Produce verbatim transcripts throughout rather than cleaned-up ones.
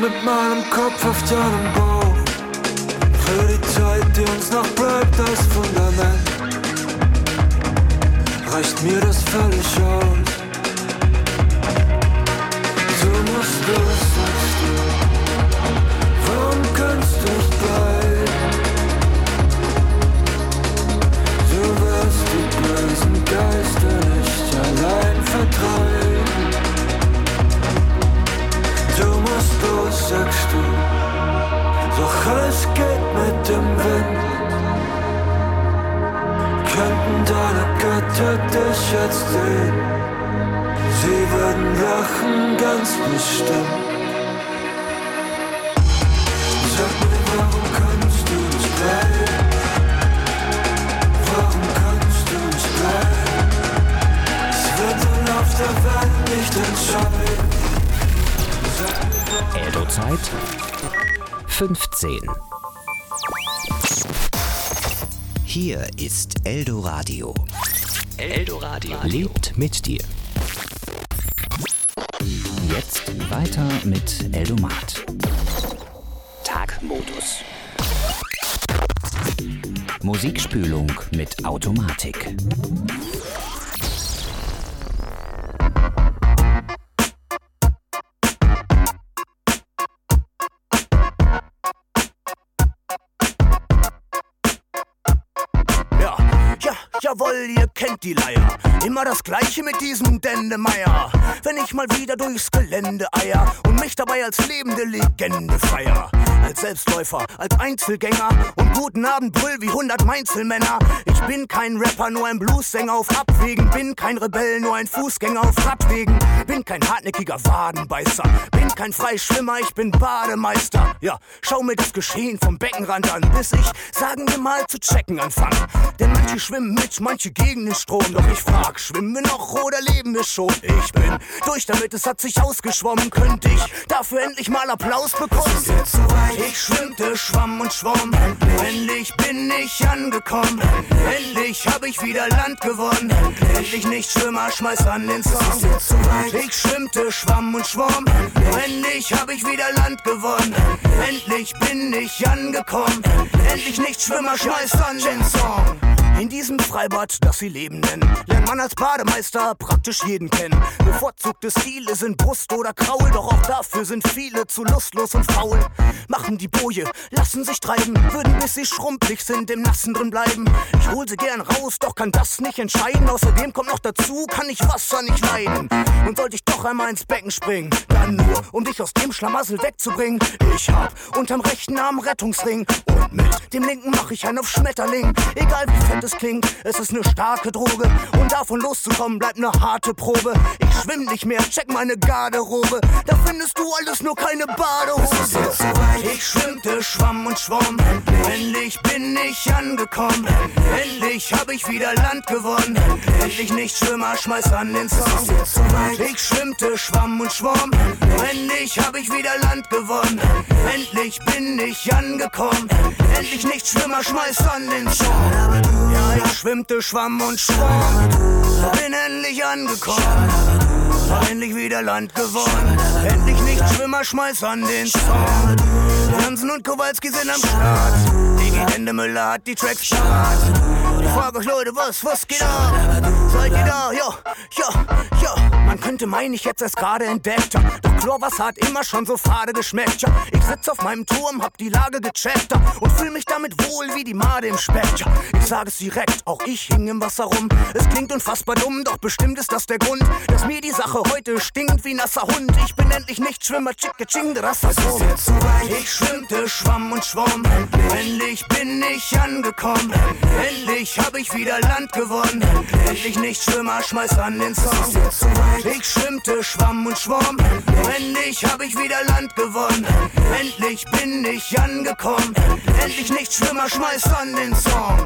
mit meinem Kopf auf deinem Bauch. Für die Zeit, die uns noch bleibt als Fundament, reicht mir das völlig aus. Du musst los, sagst du. Warum kannst du nicht bleiben? Du wirst die bösen Geister nicht allein vertreiben. Du musst los, sagst du. Doch alles geht mit dem Wind. Könnten deine Götter dich jetzt sehen? Sie würden lachen, ganz bestimmt. Sag mir, warum kannst du nicht bleiben? Warum kannst du nicht bleiben? Es wird der Lauf der Welt nicht entscheiden. Eldo-Zeit fünfzehn. Hier ist Eldoradio. Eldoradio lebt mit dir. Jetzt weiter mit Eldomat. Tagmodus. Musikspülung mit Automatik. Jawohl, ihr kennt die Leier. Immer das Gleiche mit diesem Dendemeier. Wenn ich mal wieder durchs Gelände eier und mich dabei als lebende Legende feier. Als Selbstläufer, als Einzelgänger und guten Abend brüll wie hundert Mainzelmänner. Ich bin kein Rapper, nur ein Bluessänger auf Abwägen. Bin kein Rebell, nur ein Fußgänger auf Radwegen. Bin kein hartnäckiger Wadenbeißer. Bin kein Freischwimmer, ich bin Bademeister. Ja, schau mir das Geschehen vom Beckenrand an, bis ich, sagen wir mal, zu checken anfange. Denn manche schwimmen mit, manche gegen den Strom. Doch ich frag, schwimmen wir noch oder leben wir schon? Ich bin durch damit, es hat sich ausgeschwommen. Könnte ich dafür endlich mal Applaus bekommen? Ist jetzt soweit. Ich schwimmte, schwamm und schwamm. Endlich bin ich angekommen. Endlich hab ich wieder Land gewonnen. Endlich nicht Schwimmer, schmeiß an den Song. Ist jetzt soweit. Ich schwimmte, schwamm und schwamm. Endlich hab ich wieder Land gewonnen. Endlich bin ich angekommen. Endlich nicht Schwimmer, schmeiß an den Song. In diesem Freibad, das sie Leben nennen, lernt man als Bademeister praktisch jeden kennen. Bevorzugte Stile sind Brust oder Kraul, doch auch dafür sind viele zu lustlos und faul. Machen die Boje, lassen sich treiben, würden bis sie schrumpelig sind im Nassen drin bleiben. Ich hol sie gern raus, doch kann das nicht entscheiden. Außerdem kommt noch dazu, kann ich Wasser nicht leiden. Und sollte ich doch einmal ins Becken springen, dann nur, um dich aus dem Schlamassel wegzubringen. Ich hab unterm rechten Arm Rettungsring und mit dem linken mach ich einen auf Schmetterling. Egal wie fett es klingt, es ist eine starke Droge und davon loszukommen bleibt eine harte Probe. Ich schwimm nicht mehr, check meine Garderobe, da findest du alles, nur keine Badehose. Ich schwimmte, schwamm und schwamm, endlich bin ich angekommen. Endlich hab ich wieder Land gewonnen. Endlich nicht Schwimmer, schmeiß an den Song. Ich schwimmte, schwamm und schwamm, endlich hab ich wieder Land gewonnen. Endlich bin ich angekommen. Endlich nicht Schwimmer, schmeiß an den Song. Ja, ich schwimmte, schwamm und schwamm, bin endlich angekommen. Endlich wieder Land gewonnen. Endlich nicht Schwimmer, schmeiß an den Song. Hansen und Kowalski sind am Start. Digi Endemüller hat die Tracks parat. Ich frag euch Leute, was, was geht ab? Seid ihr da? Ja, ja, ja. Man könnte meinen, ich hätt's erst gerade entdeckt. Doch Chlorwasser hat immer schon so fade geschmeckt. Ja, ich sitz auf meinem Turm, hab die Lage gecheckt und fühl mich damit wohl wie die Made im Speck. Ja, ich sag es direkt, auch ich hing im Wasser rum. Es klingt unfassbar dumm, doch bestimmt ist das der Grund, dass mir die Sache heute stinkt wie nasser Hund. Ich bin endlich nicht Schwimmer, chicke ching, das ist so. Ich schwimmte, schwamm und schwamm. Endlich bin ich angekommen. Endlich hab ich wieder Land gewonnen. Endlich nicht Schwimmer, schmeiß an den Song. Ich schwimmte, schwamm und schwamm. Endlich hab ich wieder Land gewonnen. Endlich bin ich angekommen. Endlich nicht Schwimmer, schmeiß an den Song.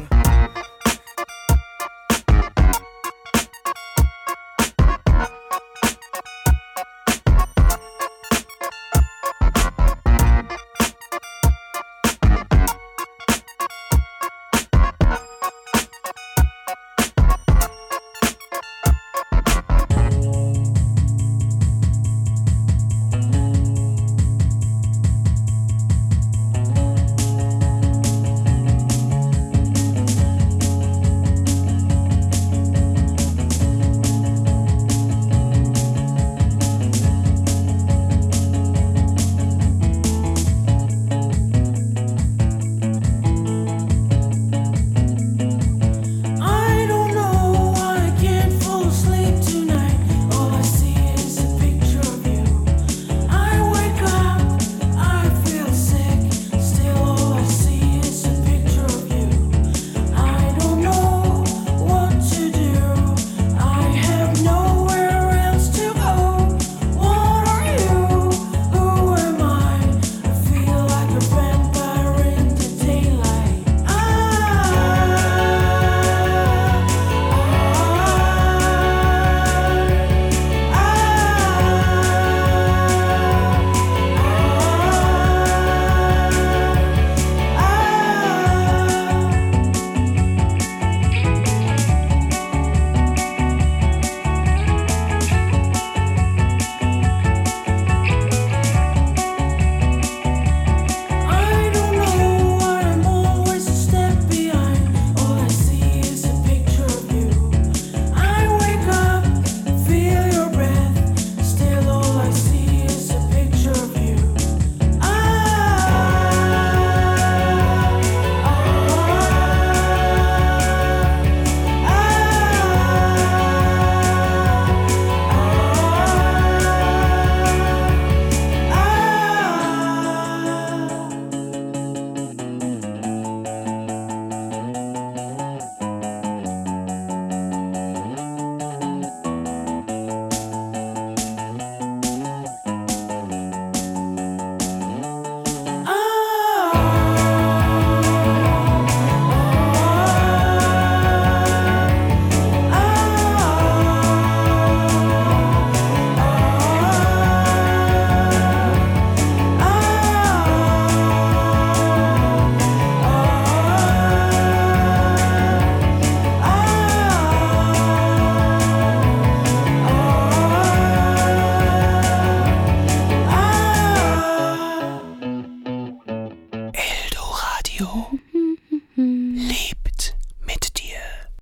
Radio lebt mit dir.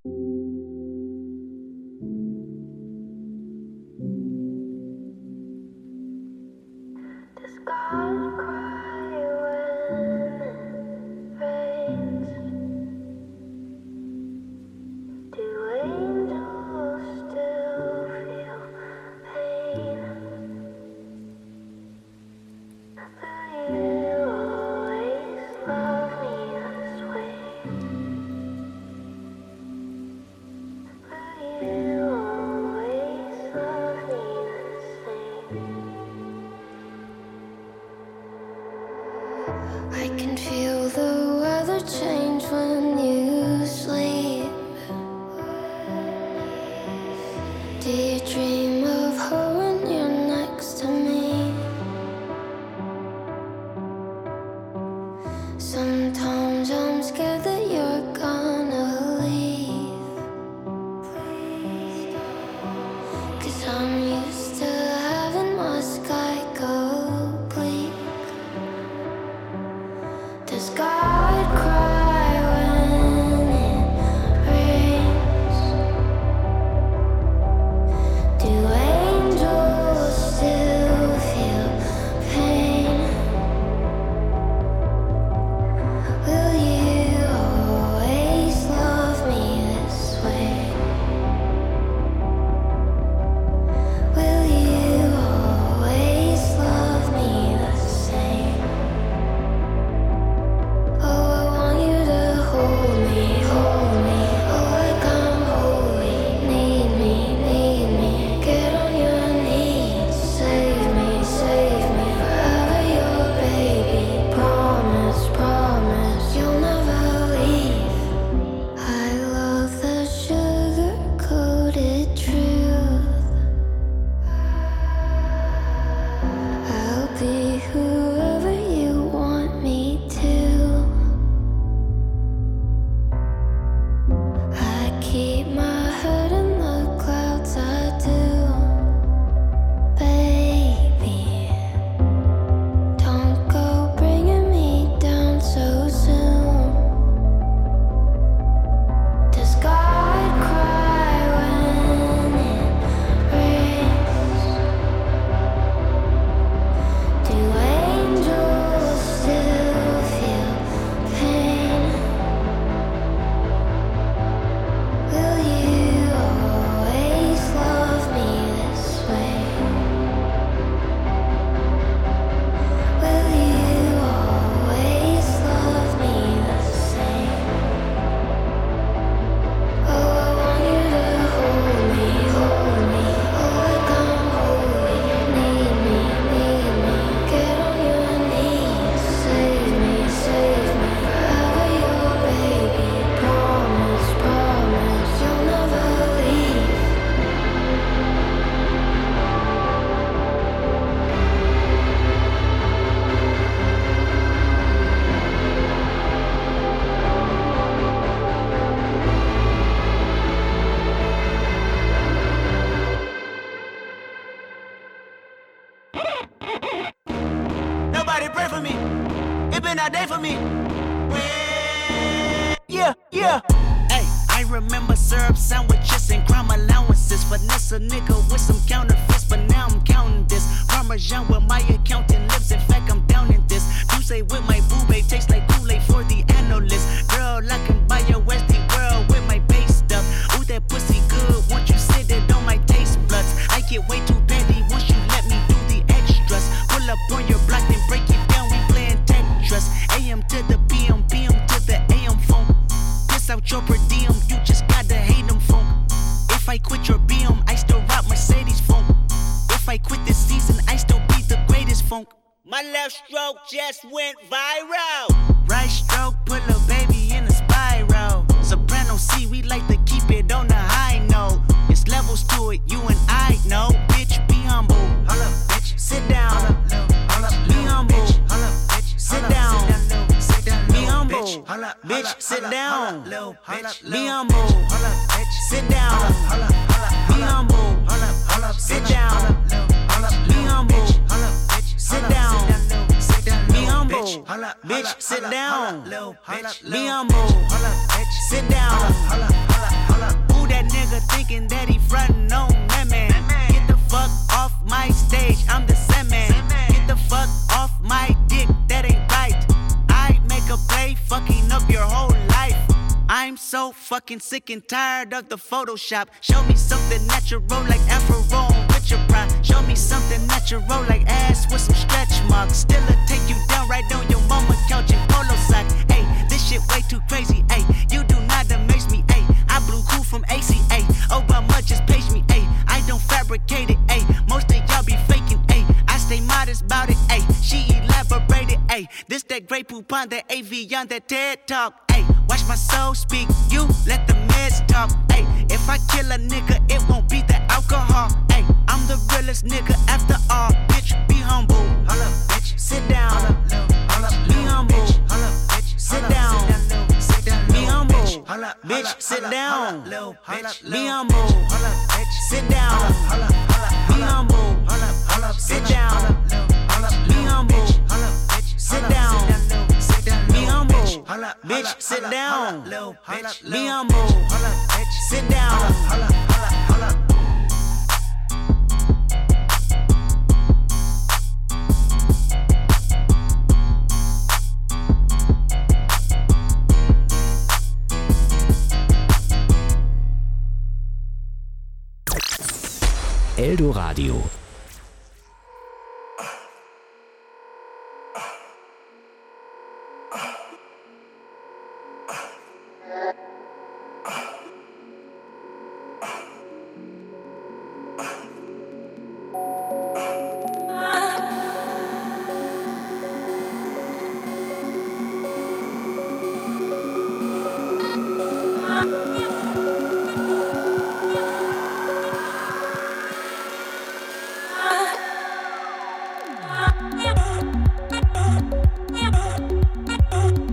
I can feel the weather change when you sleep. Do you dream of her when you're next to me? Sometimes I'm scared that you're gonna leave, 'cause I'm used to having my sky go bleak. Does God cry when it rains? Do angels still feel pain? Will you always love me this way? Will you always love me the same? Oh, I want you to hold me, hold me. Oh, like I'm holy. Need me, need me. Get on your knees. Save me, save me. Forever your baby. Promise, promise. You'll never leave. I love the sugar-coated truth. I'll be whoever you want me to. I keep my head in the clouds, I do. Baby, don't go bringing me down so soon. Does God cry when it rains? Do angels still feel pain? Will you always love me this way? Will you always love me the same? Oh, I want you to hold me, hold me. Oh, like I'm holy. Need me, need me. Get on your knees. Save me, save me. Forever your baby. Promise, promise. You'll never leave. Nobody pray for me. It been a day for me. Yeah, yeah. Hey, I remember syrup sandwiches and crime allowances. Finesse a nigga with some counterfeits, but now I'm counting this. Parmesan with my accountant lips. In fact, I'm down in this. You say with my boo babe tastes like Kool-Aid for the analyst. Girl, I can buy your Westie world with my base stuff. Ooh, that pussy good. Once you sit it on my taste buds, I get way too petty once you let me do the extras. Pull up on your block and break it down. We playing Tetris. A M to the P M, P M to the A M phone. Piss out your per diem, you just gotta hate them phone. If I quit your B M, I still rock Mercedes phone. If I quit this season, I still be the greatest funk. My left stroke just went viral. Right stroke, put a baby in a spiral. Soprano C, we like to keep it on the high note. It's levels to it, you and I know. Bitch, be humble. Holla, bitch. Sit down. Holla, Be humble. holla, bitch. Sit Holla, down. sit down, Be little humble. bitch. Holla, Bitch, holla, sit holla, down. holla, little bitch. Be Little humble. bitch. Holla, bitch. Sit down. Holla, holla, Be holla, humble. holla, holla, Sit bitch. down. Holla, little- holla, Be little humble. bitch. Holla, bitch. Sit Holla, down. sit down, little- sit down, Be little humble. bitch. Holla, bitch, sit down. Be humble, sit down. Who that nigga thinking that he frontin' on me, man? Get the fuck off my stage, I'm the same man. Get the fuck off my dick, that ain't right. I make a play, fucking up your whole life. I'm so fucking sick and tired of the Photoshop. Show me something natural like Afro with your pride. Show me something natural like ass with some stretch marks. Still a take you down right on your mama couch in polo socks. Ayy, this shit way too crazy. Ayy, you do not amaze me. Ayy, I blew cool from A C A. Obama just page me. Ayy, I don't fabricate it. Ayy, most of y'all be faking. Ayy, I stay modest about it. Ayy, she elaborated. Ayy, this that Grey Poupon, that A V on that TED Talk. Ayy, watch my soul speak. You let the meds talk. Ayy, if I kill a nigga, it won't be the alcohol. Ayy, I'm the realest nigga after all. Bitch, be humble. Holla, bitch. Sit down. Holla, be humble. Holla, bitch. Sit down. Be humble. Bitch, sit down. Be humble. Sit down. Be humble. Sit down. Be humble. Sit down. Be humble. Bitch, sit down. Be humble. Sit down. Eldoradio. Yeah.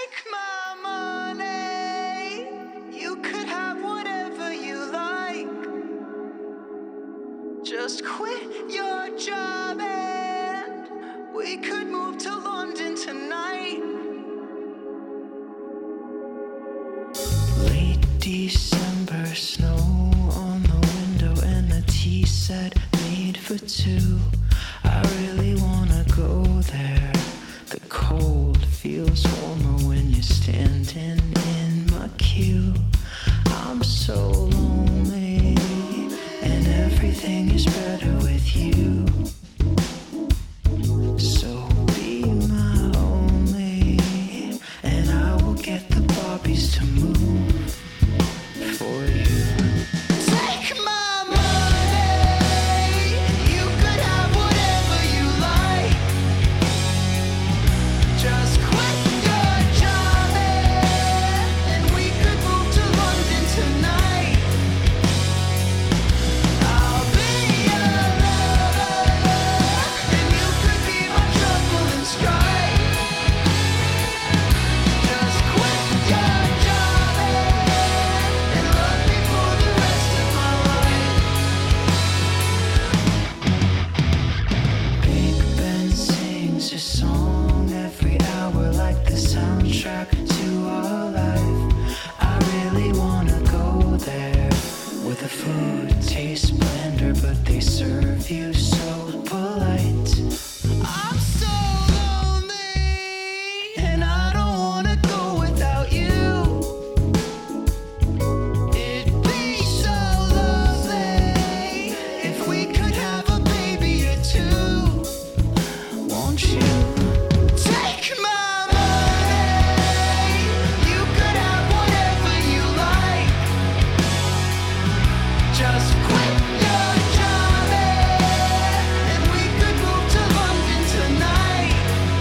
Take my money. You could have whatever you like. Just quit your job and we could move to London tonight. Late December, snow on the window and a tea set made for two. I really wanna go there. The cold feels warmer when you're standing in my queue. I'm so lonely and everything is better with you. So be my only and I will get the Barbies to move for you. Take my money. You could have whatever you like. Just quit your job and we could move to London tonight. I'll be your lover and you could be my trouble and strife. Just quit your job and love me for the rest of my life. Big Ben sings a song every hour like the soundtrack to our life. I really wanna go there where the food tastes blender but they serve you so polite. I'm so lonely and I don't wanna go without you. It'd be so lovely if we could have a baby or two. Won't you? Take my money. You could have whatever you like. Just quit your job and we could move to London tonight.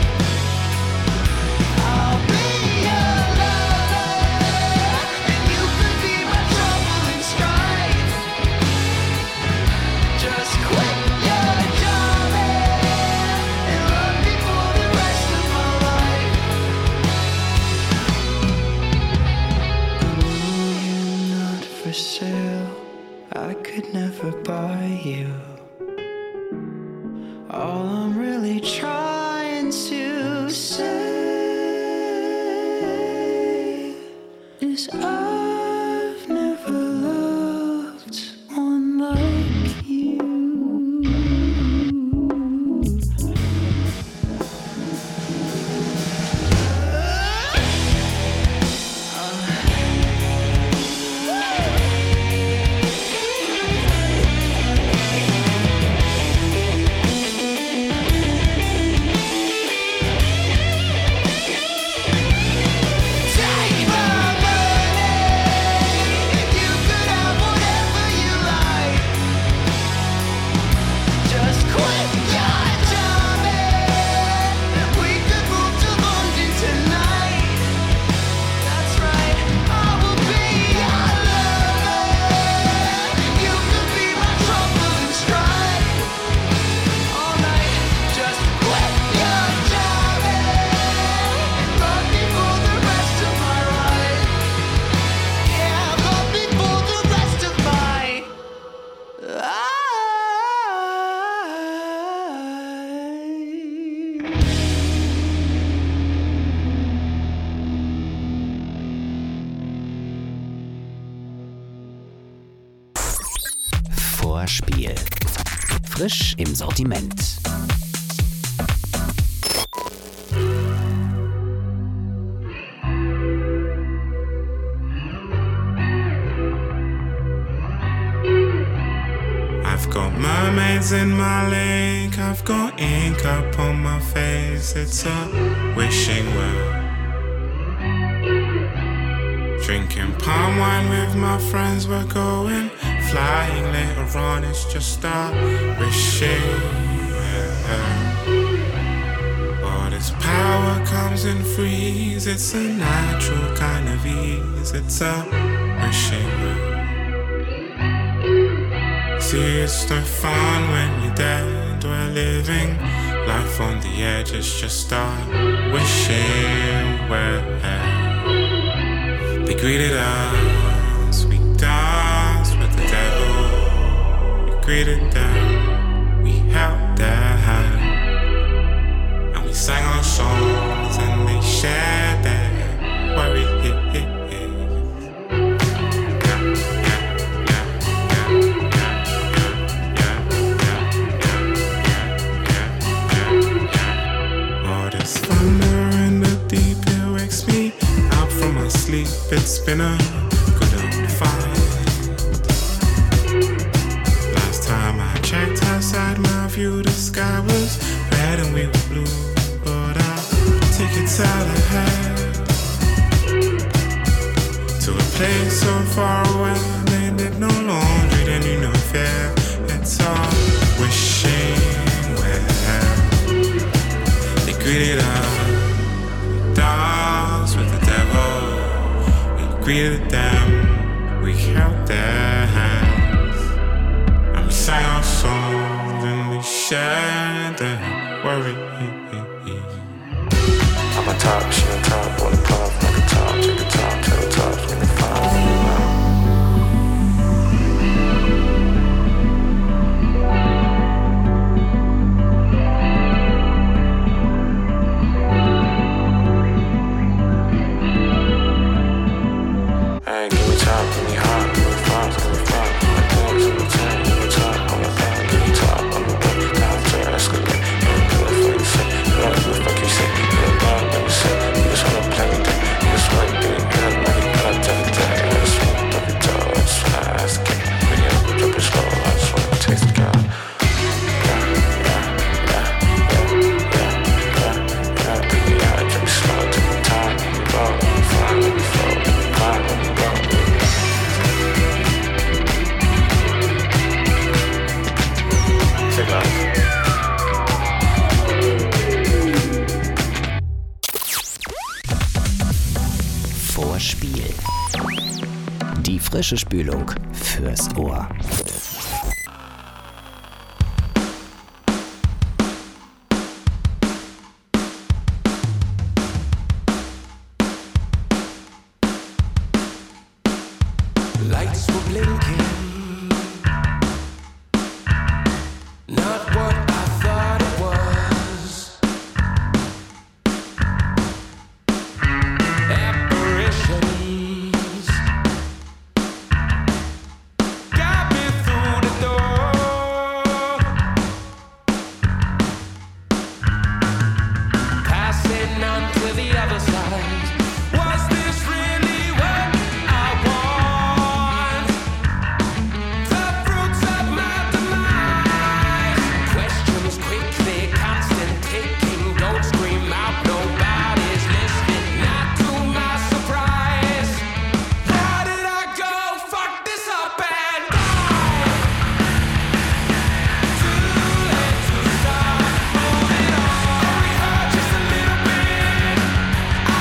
I'll be your lover and you could be my trouble and strife. Just quit your job and love me for the rest of my life. Ooh, you're not for sale. I could never buy you. All I'm really trying to say is I've never loved one like you. Take my money. You could have whatever you like. Just quit your job and we could move to London tonight. That's right. I will be your lover. You could be my trouble and strife. All night. Just quit your job and love me for the rest of my life. Yeah, love me for the rest of my life. Vorspiel. Frisch im Sortiment. I've got mermaids in my lake, I've got ink up on my face, it's a wishing well. Drinking palm wine with my friends, we're going flying later on, it's just a wishing well. All this power comes in threes, it's a natural kind of ease, it's a wishing well. See, it's no fun when you're dead. We're living life on the edge. It's just a wishing well. They greeted us, we danced with the devil. We greeted them, we held their hand, and we sang our songs and they shared their worry. Sleep, it's been a good old fight. Last time I checked outside my view, the sky was red and we were blue. But I'll take it out ahead to a place so far away. They did no laundry, they knew no fear. It's all wishing well. They greeted us, dance with the devil. Greeted them, we held their hands, and we sang our songs and we shared their worry. I'm a top, she on top, wanna pop, like a top, take a top, tell the top, give me five. Vorspiel. Die frische Spülung fürs Ohr. Lights were blinking. Not what I thought it was. Apparitions got me through the door. Passing on to the other side. Was this really what I want? The fruits of my demise. Questions quickly, constant ticking. Don't scream out, nobody's listening. Not to my surprise. How did I go? Fuck this up and die. Too late to stop moving on. We hurt just a little bit. I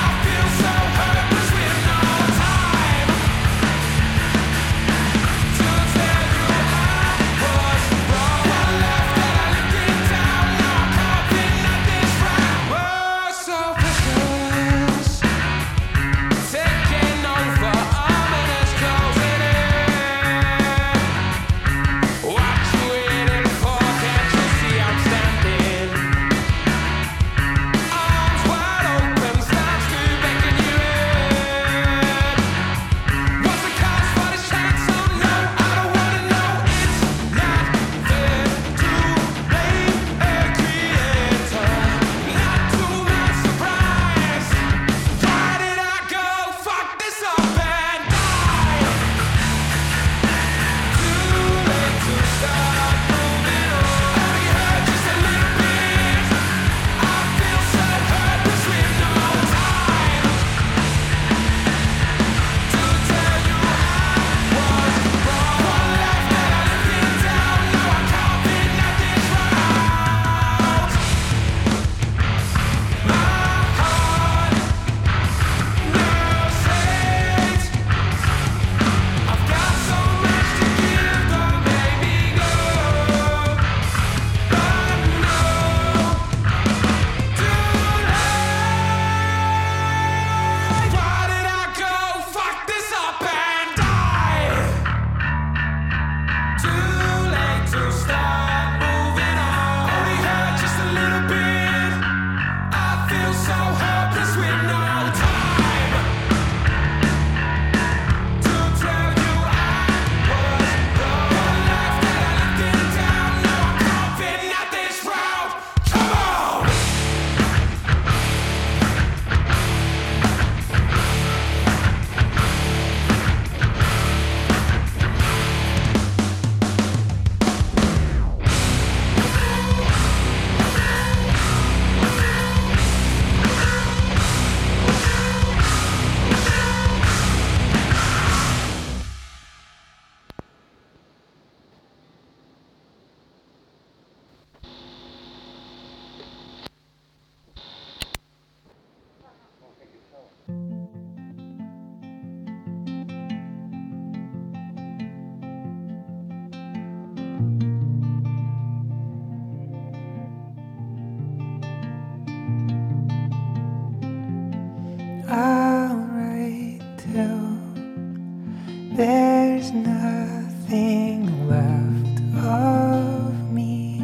I'll write till there's nothing left of me.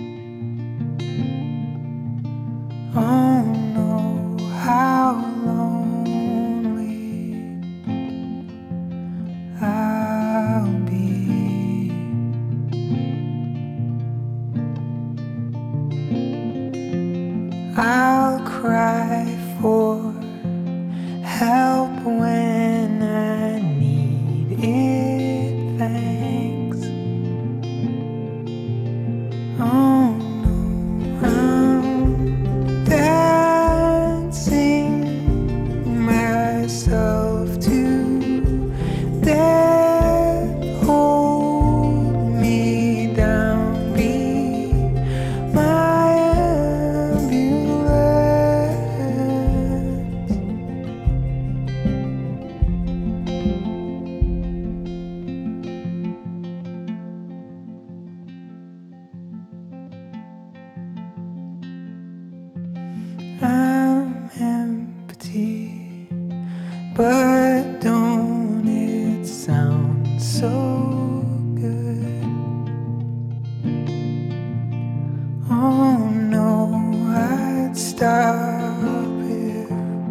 Oh no, how lonely I'll be. I'll cry for help when I need it, thanks. Oh no, I'm dancing myself to death. Hold me down, be my ambulance. I'm empty, but don't it sound so good? Oh no, I'd stop if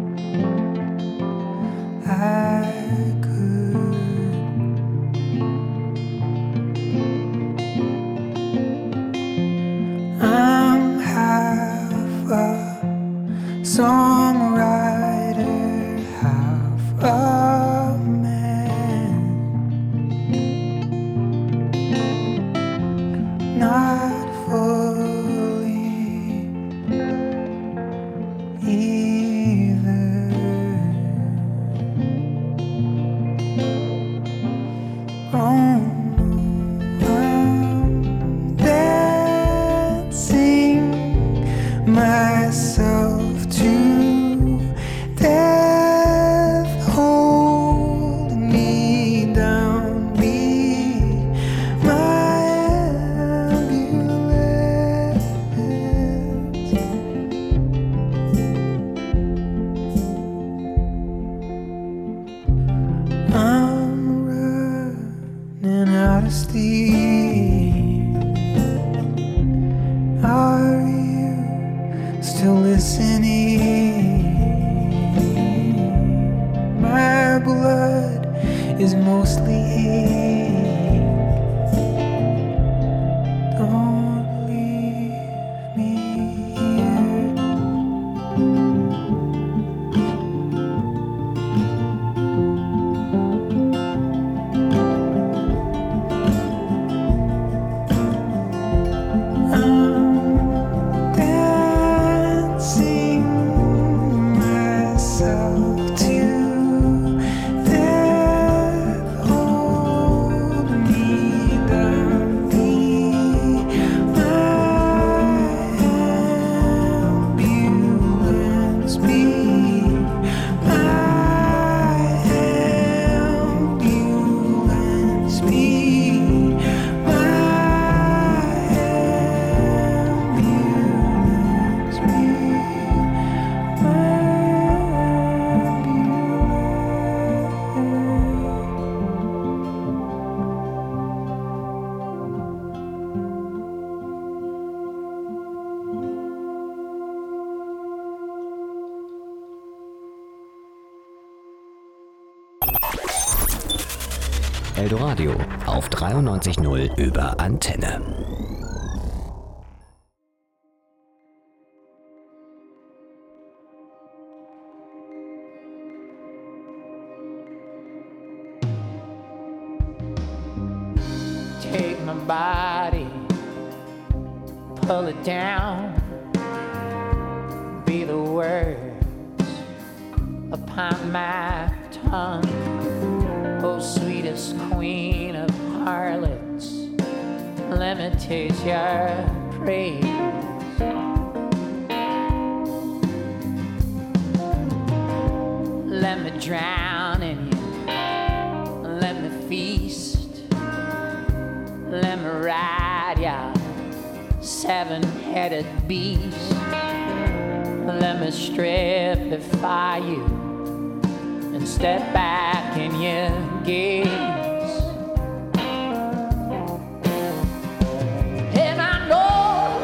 I could. I'm half a songwriter, half a man, not fully either. Oh no, I'm dancing myself to death. Hold me down, be my ambulance. I'm running out of steam. Are you still listening? My blood is mostly ink. Don't leave me here. I'm dancing myself to death. Hold me down, be my ambulance, be my ambulance, be my ambulance, be my ambulance. Eldoradio auf dreiundneunzig Komma null über Antenne. Take my body, pull it down, be the words upon my tongue. Oh, sweetest queen of harlots, let me taste your praise. Let me drown in you, let me feast, let me ride ya seven-headed beast. Let me strip before you and step back in your gaze. And I know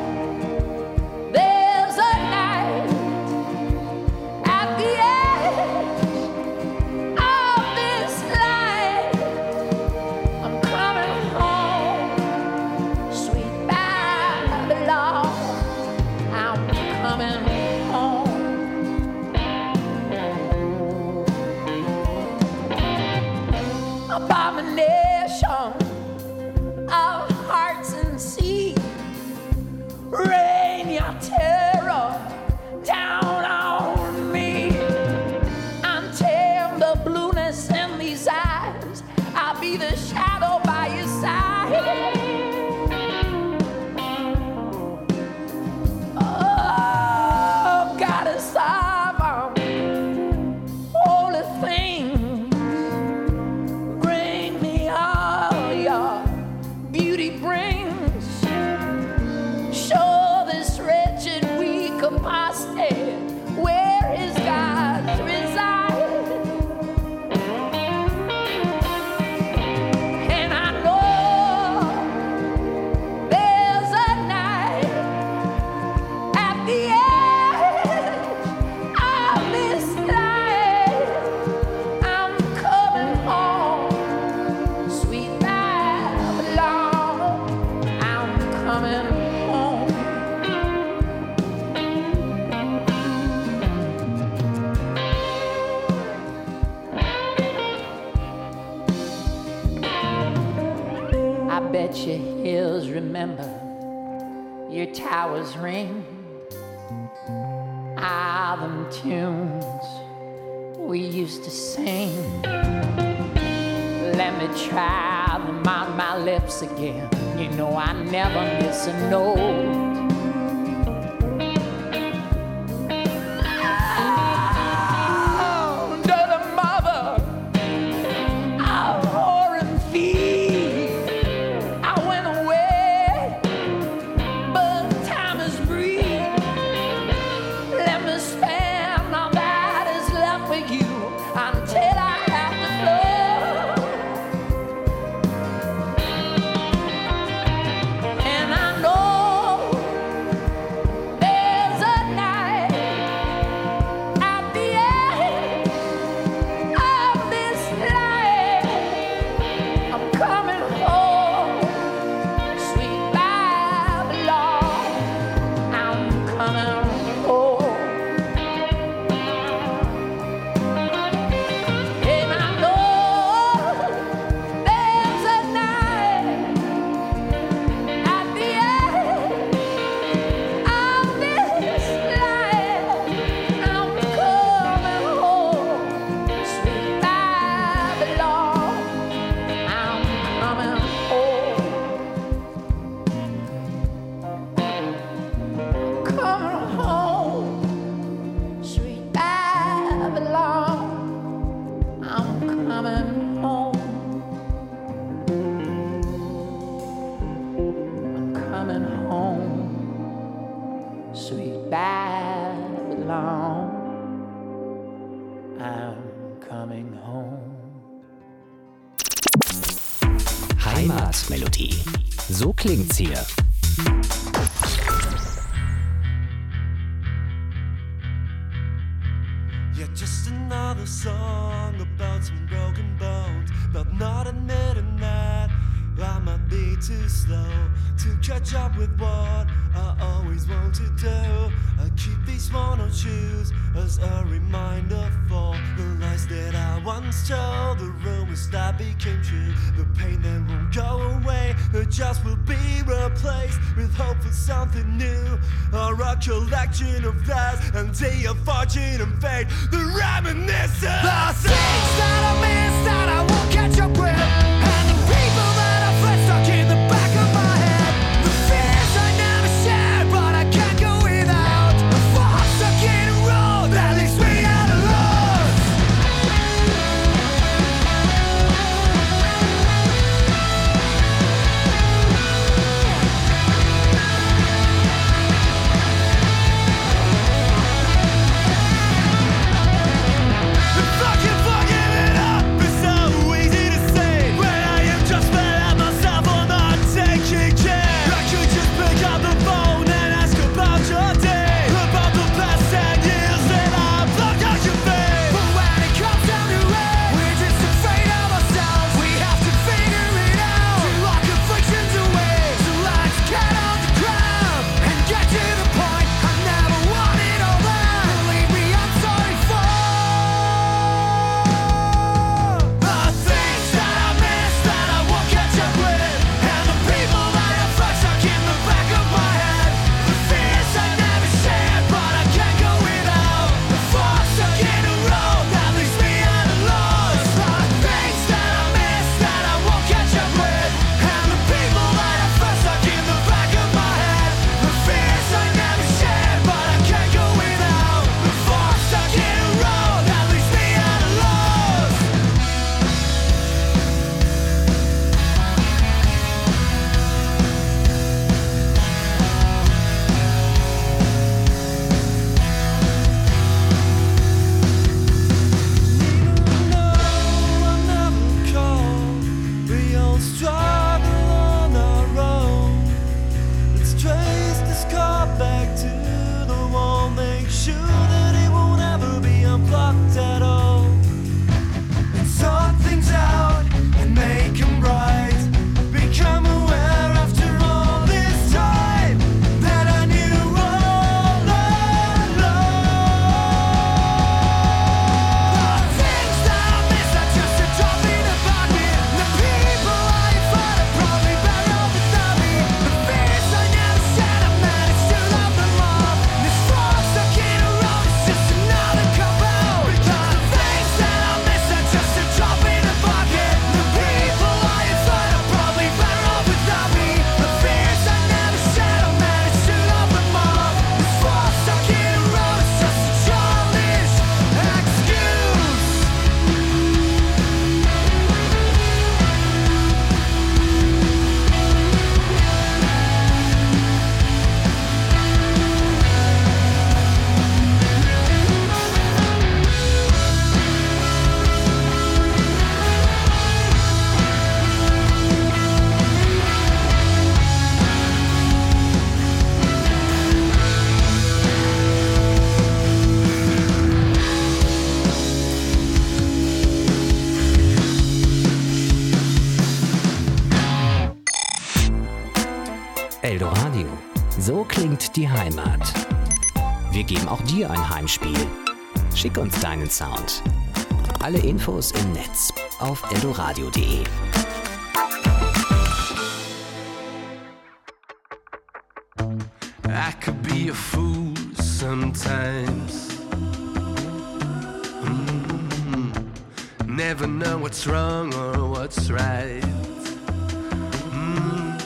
there's a night at the end of this life. I'm coming home, sweet Babylon. I'm coming home. Abomination of hearts and sea, rain your terror down on me. Until the blueness in these eyes, I'll be the shadow by your side. Oh, goddess of um, holy things, bring me all your beauty brings. Show this wretched weak apostate where his gods reside. And I know there's a night at the end of this life. I'm coming home, sweet Babylon. I'm coming home. I bet your hills remember, your towers ring. All them tunes we used to sing. Let me try them on my lips again. You know I never miss a note. Oh, to the mother of whoring feet, I went away, but time is brief. Let me spend all that is left with you until I have to flow. And I know there's a night at the end of this life. I'm coming home, sweet Babylon. I'm coming home. And I know there's a night at the end of this life. I'm coming home, sweet Babylon. I'm coming home. Coming home, sweet Babylon. I'm coming home. I'm coming home, sweet Babylon. I'm coming home. Heimatmelodie. So klingt's hier. Yeah, just another song about some broken bones, but not admitting that I might be too slow to catch up with what I always want to do. I keep these worn-out shoes as a reminder for the lies that I once told, the rumors that became true, the pain that won't go away, that just will be replaced with hope for something new, or a collection of lies until fortune and fate, the reminiscence, the things that I miss that I won't catch up with, and the people that stuck in the back of my head, the fears I never shared, but I can't go without. The fog stuck in a road that leads me at a loss. The fucking fucking it up is so easy to say when I am just fed up myself or not taking care. I could just pick up the phone and ask about your day, about the past ten years that I've blocked out your face. But when it comes down to it, we're just afraid of ourselves. We have to figure it out to lock afflictions away. So let's get on the ground and get to the point. I never wanted all that. Believe me, I'm sorry for the things that I missed that I won't catch up with, and the people that I fucked stuck in the back of my head, the fears I never shared, but I can't go without. The fog stuck in a road that leaves me at a loss. The things that I missed that I won't catch up with, and the people that I fucked stuck in the back of my head, the fears I never shared, but I can't go without. The fog stuck in a road that leaves me at a loss. We all struggle on our own. Let's trace this car back to the wall. Make sure that it won't ever be unplugged at all. And sort things out and make them right. Become aware after all this time that I knew all along. The things that I miss are just a drop in the bucket. The people I find are probably better without me. The fears I never shared, I managed to love them all. This fog stuck in a road is just another cop out. Because the things that I miss are just a drop in the bucket. The people I find are probably better off without me. The fears I never shared, I managed to love them all. This fog stuck in a road is just a childish excuse. Eldoradio. So klingt die Heimat. Wir geben auch dir ein Heimspiel. Schick uns deinen Sound. Alle Infos im Netz auf eldoradio punkt de. I could be a fool sometimes. Mm. Never know what's wrong or what's right. Mm.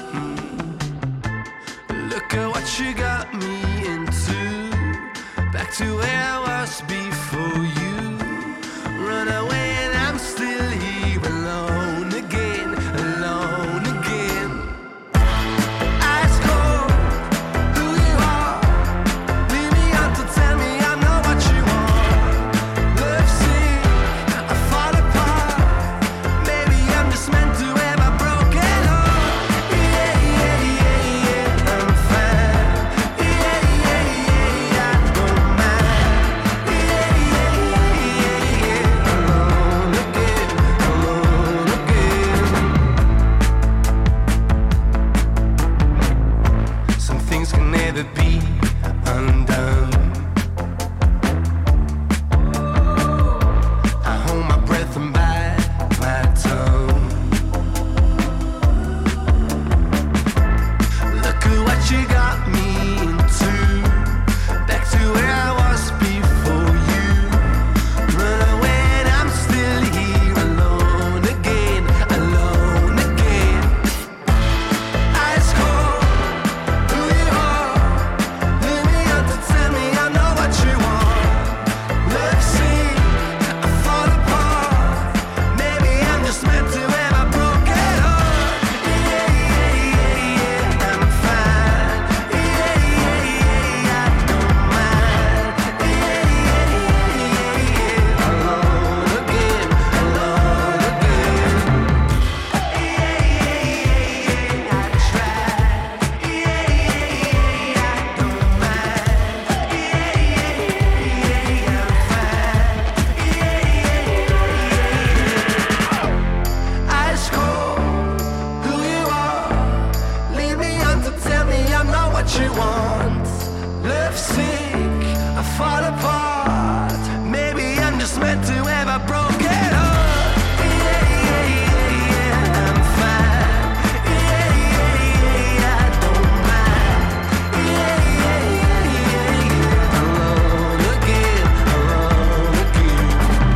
Look at what you got me into. Back to where I was before you. Run away and I'm still here alone again, alone again. Ice cold, who you are. Leave me out to tell me I'm not what you want. Love sick, I fall apart. Maybe I'm just meant to have a broken heart. Yeah, yeah, yeah, yeah, I'm fine. Yeah, yeah, yeah, I don't mind. Yeah, yeah, yeah. was meant to have a broken heart. Yeah, yeah, yeah, yeah, I'm fine. Yeah, yeah, yeah, yeah, I don't mind. Yeah, yeah, yeah, yeah, yeah, alone again, alone again.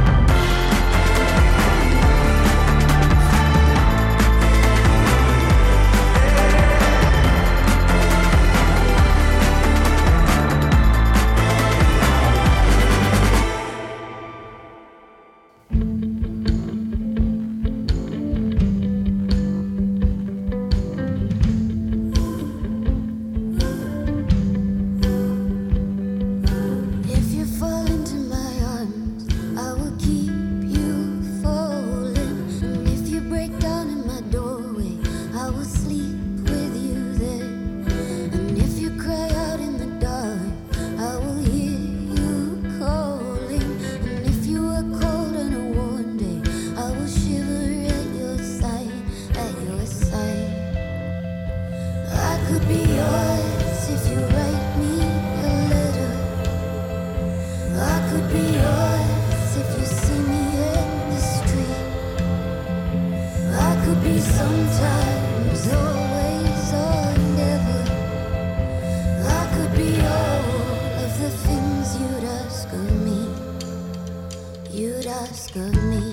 If you fall into my arms, I will keep you falling. And if you break down in my doorway, I will sleep with you there. And if you cry out in the dark, I will hear you calling. And if you are cold on a warm day, I will shiver at your side, at your side. I could be yours if you write me a letter. I could be yours if you see me in the street. I could be sometimes, always, or never. I could be all of the things you'd ask of me. You'd ask of me.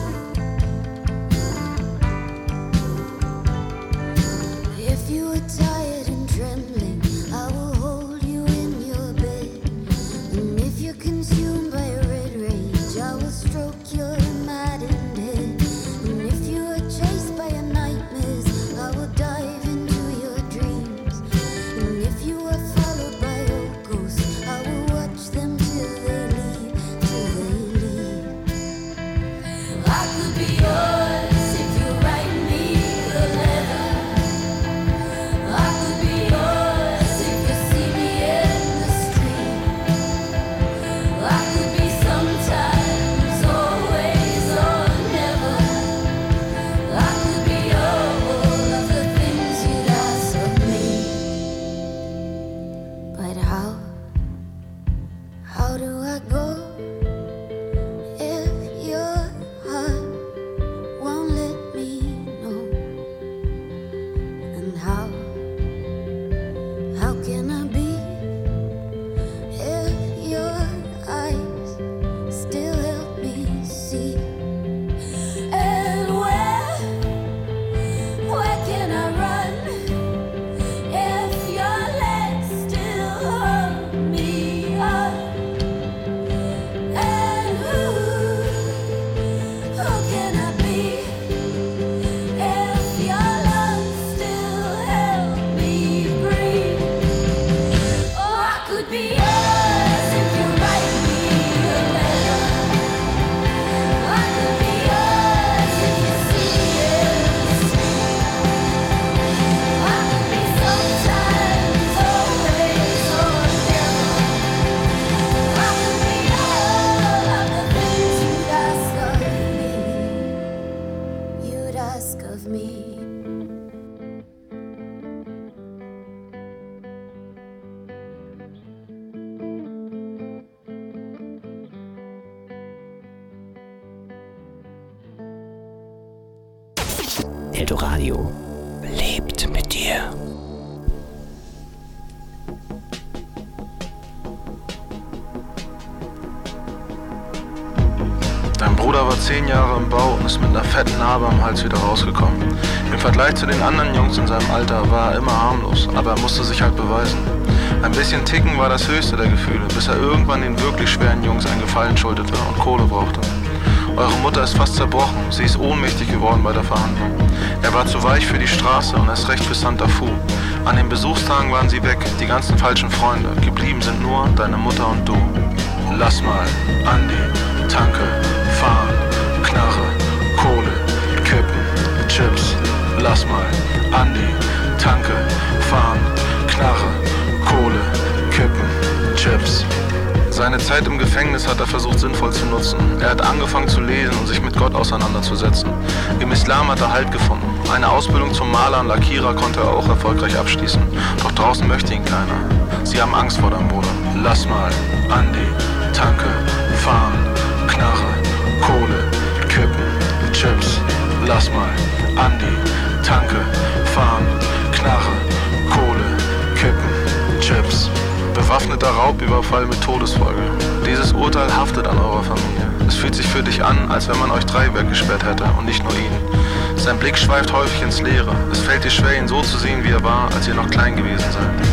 If you are tired and trembling, I will hold you in your bed. And if you're consumed by a red rage, I will stroke your maddened head. And if you are chased by your nightmares, I will dive into your dreams. And if you are followed by old ghosts, I will watch them till they leave, till they leave. I could be yours if you write me a letter. I could be yours if you see me in the street. I could be sometimes, always, or never. I could be all of the things you'd ask of me. But how, how do I go if your heart won't let me know? And how, how can I be if your eyes still help me see? And where, where can I run if your legs still hold me up? And who, who can I be if your lungs still help me breathe? Oh, I could be yours if you write me a letter. I could be yours if you see me in the street. I could be sometimes, always, or never. I could be all of the things you'd ask of me. You'd ask of me. Eldoradio lebt mit dir. Dein Bruder war zehn Jahre im Bau und ist mit einer fetten Narbe am Hals wieder rausgekommen. Im Vergleich zu den anderen Jungs in seinem Alter war er immer harmlos, aber er musste sich halt beweisen. Ein bisschen Ticken war das höchste der Gefühle, bis er irgendwann den wirklich schweren Jungs einen Gefallen schuldete und Kohle brauchte. Eure Mutter ist fast zerbrochen, sie ist ohnmächtig geworden bei der Verhandlung. Er war zu weich für die Straße und erst recht für Santa Fu. An den Besuchstagen waren sie weg, die ganzen falschen Freunde. Geblieben sind nur deine Mutter und du. Lass mal, Andi, Tanke, fahren, Knarre, Kohle, Kippen, Chips. Lass mal, Andi, Tanke, fahren, Knarre, Kohle, Kippen, Chips. Seine Zeit im Gefängnis hat er versucht sinnvoll zu nutzen. Er hat angefangen zu lesen und sich mit Gott auseinanderzusetzen. Im Islam hat er Halt gefunden. Eine Ausbildung zum Maler und Lackierer konnte er auch erfolgreich abschließen. Doch draußen möchte ihn keiner. Sie haben Angst vor deinem Bruder. Lass mal, Andi, Tanke, fahren, Knarre, Todesüberfall mit Todesfolge. Dieses Urteil haftet an eurer Familie. Es fühlt sich für dich an, als wenn man euch drei weggesperrt hätte und nicht nur ihn. Sein Blick schweift häufig ins Leere. Es fällt dir schwer, ihn so zu sehen, wie er war, als ihr noch klein gewesen seid.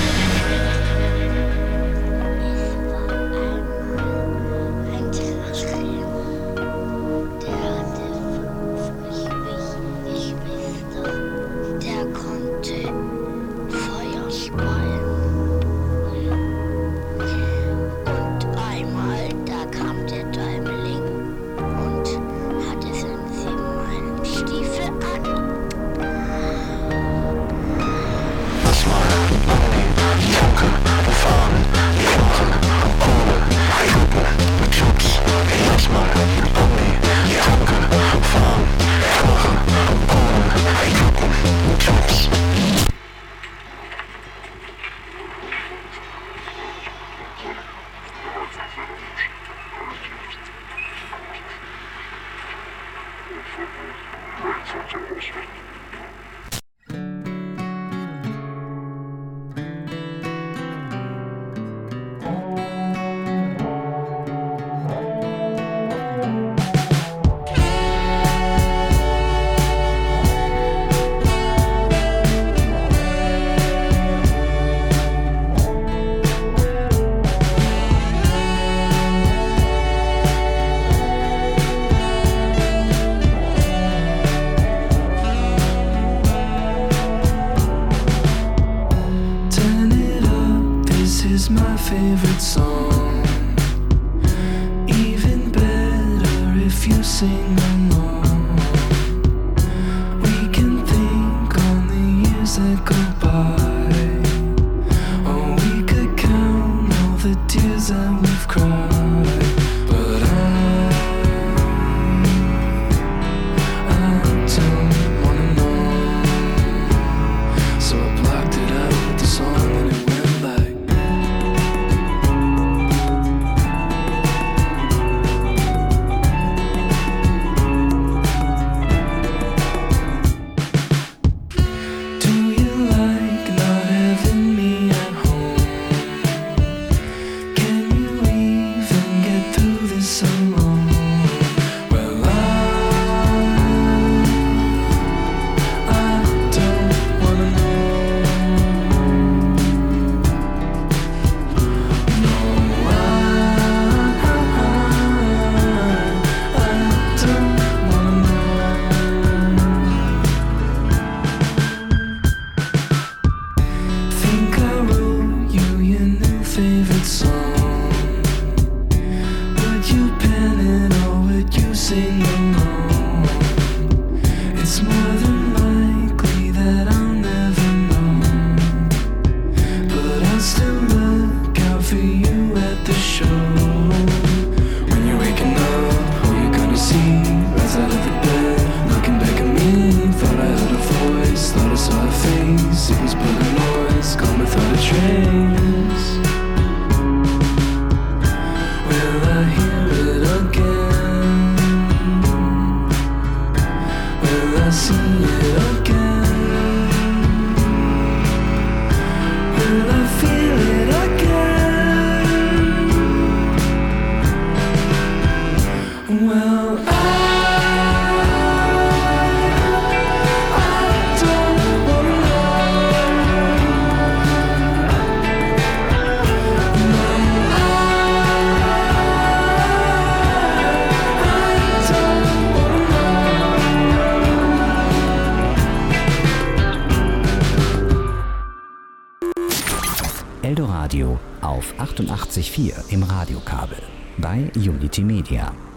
Favorite song, even better if you sing along. We can think on the years that go by, or we could count all the tears that we've cried. But I, I don't wanna know, so I blocked it out with the song and it went like. Eldoradio auf achtundachtzig Komma vier im Radiokabel bei Unity Media.